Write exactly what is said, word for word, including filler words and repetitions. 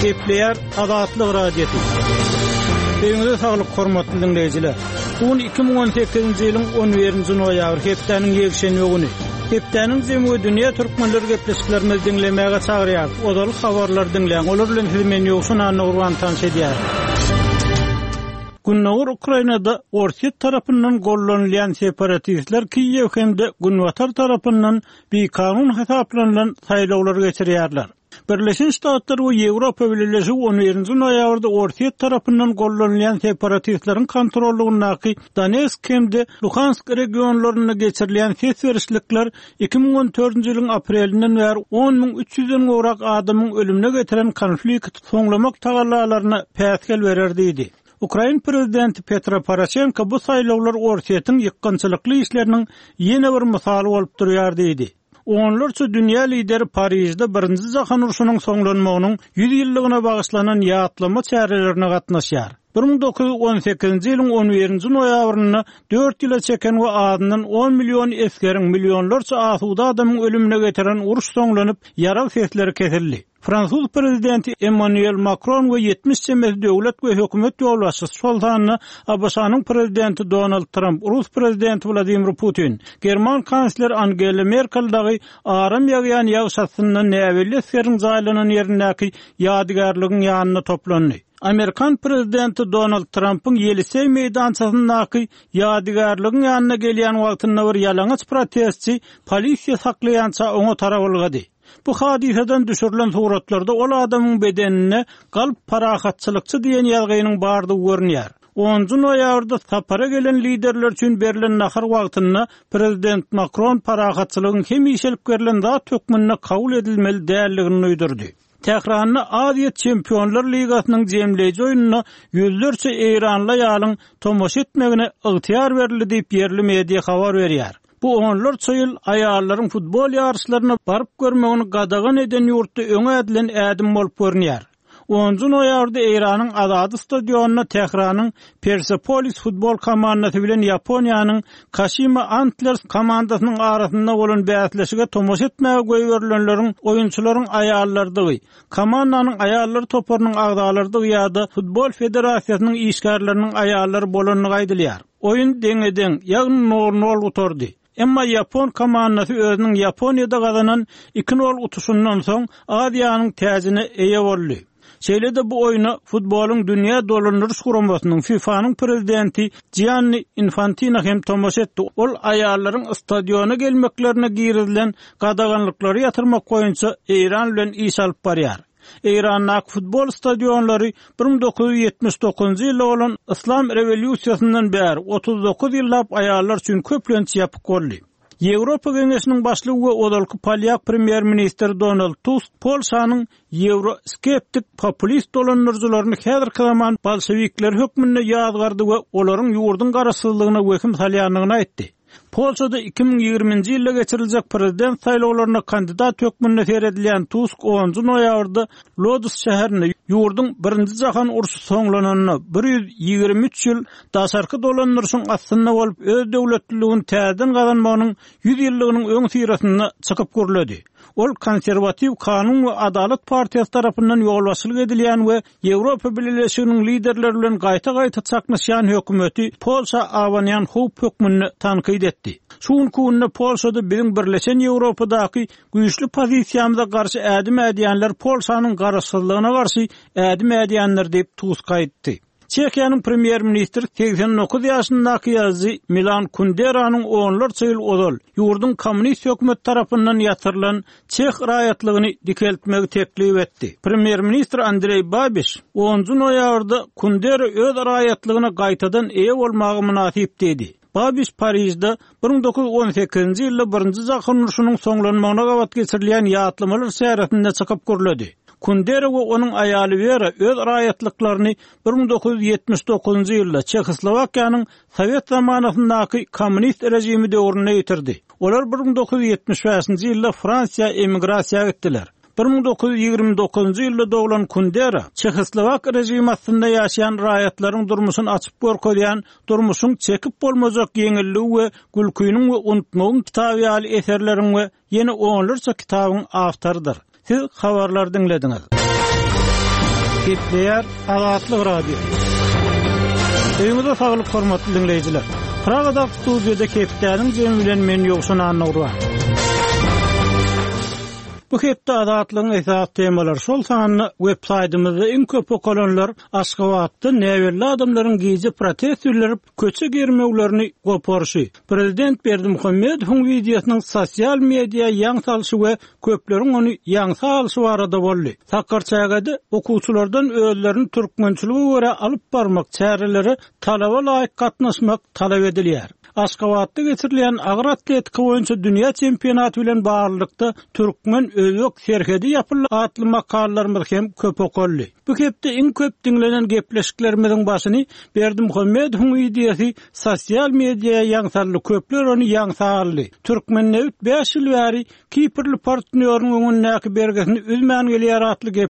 Kepler Adatlyk radiosu. Beýle saglyk hormatly dinleýijiler. Bu iki ming on sekizinji ýylyň on birinji noýabr hepdeniň ýekşenbe güni. Hepdeniň jemy dünýä türkmenleri gepleşiklerini dinlemäge çagyrýar. Odaly habarlar dinleýän olar bilen hilmen ýoksun anagurwan tanış edýär. Günnoğur Ukrayna'da Orta tarafından gollanılan separatistler Kiyev hemde Günvatar tarafından bir kanun hesaplanan saylawlar geçirýärler. Birleşen Ştatlar we Ýewropa Birleşigi on birinji noýabrda Orta tarafından gollanılan separatistlerin kontrolündaky Donetsk hemde Luhansk regionlaryna geçirilen sesverişlikler iki ming on dördünji ýylyň aprelinden bäri on ming üç ýüzden gowrak adamyň ölümine getiren konflikt soňlamak tagallalaryna päsgel bererdi. Ukrayna prezidenti Petro Poroshenko bu saylawlar ortaýatyň ýykgynçylykly işleriniň ýene bir misaly bolup durýar diýdi. Onlarça dünýä lideri Parisde birinji jahan uruşunyň soňlanmagynyň yüz ýyllygyna bagyşlanan ýatlama çärelerine gatnaşýar. bir ming dokuz ýüz on sekizinji ýylyň on birinji noýabryna dört ýyla çeken we adyndan on million eskeriň millionlarça asuda adamyň ölümine getiren uruş soňlanyp ýaral sesleri kesildi. Fransuz prezidenti Emmanuel Macron we yetmiş çemes döwlet we hökümet ýolbaşçysy Sultanyny Abbasanyň prezidenti Donald Trump, Rus prezidenti Vladimir Putin, German kansler Angela Merkel dagy aram ýagýan ýagşatyndan näwelli seriň zaýlanan ýerindäki ýadygarlygyň ýanyna toplandy. Amerikan prezidenti Donald Trump'ın Yelisey meydançasındaky ýadygarlygyň ýanyna gelýän wagtynda bir ýalaňaç protestçi polisiýa saklaýança oňa tarabylgady. Bu hadiseden düşürülen suratlarda ol adamın bedenine galp parahatçılıkçı diyen ýalgynyň bardygy görünýär. onuncu noýabrda sapara gelen liderler üçin berilen nahar wagtynda prezident Macron parahatçylygyň hemişelik berilen zat hökmüne kabul edilmeli dälligini öýdürdi. Tehranyny Aziýa Çempionlar Ligasynyň jemleýici oýunyna ýüzlerçe Eýranly ýalyň tomoş etmegine ygtyýar berildi diýip ýerli media habar berýär. Bu onlarça ýyl aýallaryň futbol ýarşylaryna baryp görmegini gadagan eden ýurtda öňe edilen ädim bolup görünýär. onuncu noýabrda Eýranyň Azady stadionuna Tehranyň Persepolis futbol komandasy bilen Ýaponiýanyň Kashima Antlers komandasynyň arasynda bolan bäsleşige tomoş etmäge goýberilenleriň oýunçylaryň aýallardygy, komandanyň aýallar toparynyň agdalardygy ýa-da futbol federasiýasynyň işgärleriniň aýallary bolanyny gaýdylýar. Oýun deňeden ýagny nol uturdy. Emma Yapon komandasy özüniň Ýaponiýada gazanan iki nol utuşundan soň Aziýanyň täzine eýe boldy. Şeýle de bu oýuna futboluň dünýä dolandyryş guramasynyň FIFA'nyň prezidenti Gianni Infantino hem tomoş etdi. Ol aýallaryň stadiona gelmeklerine girilen gadaganlyklary ýatyrmak goýunça Eýran bilen iş alyp barýar. Eýranyň futbol stadionlary bir ming dokuz ýüz ýetmiş dokuzynjy ýylda bolan Islam rewolýusiýasyndan bäri otuz dokuz ýyllap aýallar üçin köplençi ýapyk boldy. Ýewropa Geňeşiniň başlygy we odalky Polyak premier ministri Donald Tusk Polşanyň Euro-skeptik populist dolandyrjylaryny häzirki zaman bolşewikler hökmünde ýazgardy we olaryň ýurdun garaşsyzlygyna wekим salýanlygyny aýtdy. Polşada iki ming ýigriminji ýylda geçiriljek prezident saýlawlaryna kandidat hökmünde seredilýän Tusk onuncu noýabrda Lodz şäherinde ýurdun birinji jahan uruşy soňlananyny bir ýüz ýigirmi üç ýyl daşarky dolandyryşyň aslynda bolup öz döwletligini täzeden gazanmagynyň yüz ýyllygynyň öň syrasyna çykyp görledi. Ol konservativ kanun we adalet partiýasy tarapyndan ýolbaşçylyk edilýän we Ýewropa Birleşiginiň liderleri bilen gaýta-gaýta çaknaşýan hökümeti Polşa awanýan howp hökmüni tanqid etdi. Şuň kunna Polşada biziň birleşen Ýewropadaky güýçli pozisiýamyza garşy ädim edýänler Polşanyň garaşsyzlygyna garşy ädim edýänler diýip Tusk aýtdy. Çekiýanyň premier ministri seksen dokuz ýaşyndaky ýazgy Milan Kunderanyň onlarça ýyl odal ýurdun kommunist hökümet tarapyndan ýatyrylan Çeх raýatlygyny dikeltmegi teklip etdi. Premier ministr Andrey Babiš onuncu noýabrda Kundera öz raýatlygyna gaýtadan eýe bolmagy münasip dedi. Babiš Parisde bir ming dokuz ýüz on sekizinji ýylda birinji jahan uruşunyň soňlanmagyna gabat geçirilýän ýatlamalar şäherinde çykyp görledi. Kundera we onuň aýaly Vera öz raýatlyklaryny bir ming dokuz ýüz ýetmiş dokuzynjy ýylda Çeköslowakiýanyň Sowet zamanyndaky kommunist rejimi döwrüne ýetirdi. Olar bir ming dokuz ýüz ýetmiş beşinji ýylda Fransiýa emigrasiýa etdiler. bir ming dokuz ýüz ýigirmi dokuzynjy ýylda doglan Kundera Çeköslowak rejimi astynda ýaşaýan raýatlaryň durmuşyny açyp görkezýän durmuşyň çekip bolmazak ýeňilligi we gülküýüniň we unutmagyň kitaby eserleriň we ýene onlarça kitabyň awtorydyr. Siz habarlar dinlediňiz. Gepleýär Azatlyk Radio. Öňüňizde saglyk hormatly dinleýijiler. Pragada studiýada Kepdäniň jemi bilen men ýoksan anlagýar. Bu hepde Azatlygyň esas temalary şol sanyny websaytymyzda iň köp okulanlar Aşgabatda näwelli adamlaryň gizi protestlerip köçe girmeglerini goparşy. Prezident Berdimuhammedowyň videosynyň sosial media ýaňsalyşy we köpleriň ony ýaňsa alşy barada boldy. Sakarçagada okuwçylardan özlerini türkmençiligi görä alyp barmak çäreleri talaba laýyk gatnaşmak talap edilýär. Aşgabatda geçirilen agyr atletika boýunça dünýä çempionaty bilen baglanykda türkmen özbek serhedi ýapylan atly makallarymyz hem köp okully. Bu hepde iň köp dinlenen gepleşiklerimiziň başyny Berdimuhammedowyň videosy sosial media ýaňsaly köpler ony ýaňsaly. Türkmen näwit beş ýyl bäri Kiprli partneriň öňündäki bergesini üzmän gelýär atly